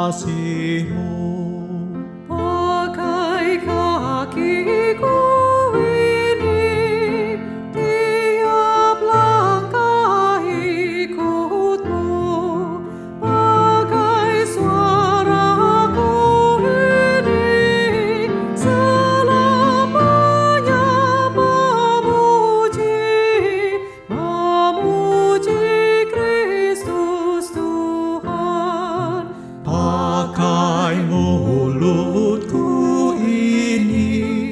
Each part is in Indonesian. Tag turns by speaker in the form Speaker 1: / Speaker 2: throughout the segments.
Speaker 1: kasih-Mu.
Speaker 2: Pakai kakiku ini, tiap langkah ikut-Mu. Pakai suaraku ini, selamanya memuji Kristus Tuhan.
Speaker 1: Pakai mulutku ini,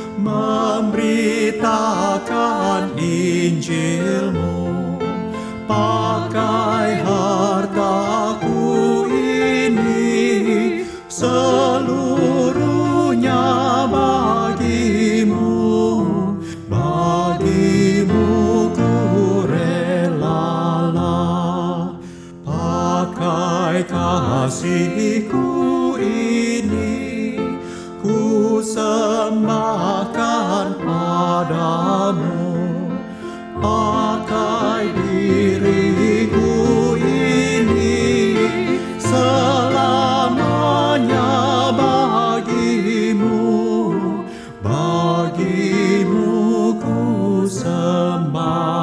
Speaker 1: memberitakan Injil-Mu. Pakai hartaku ini, seluruhnya bagi-Mu. Bagi-Mu ku relalah. Pakai kasih-Ku ini, ku sembahkan padamu. Pakai diriku ini, selamanya bagi-Mu. Bagi-Mu ku sembah.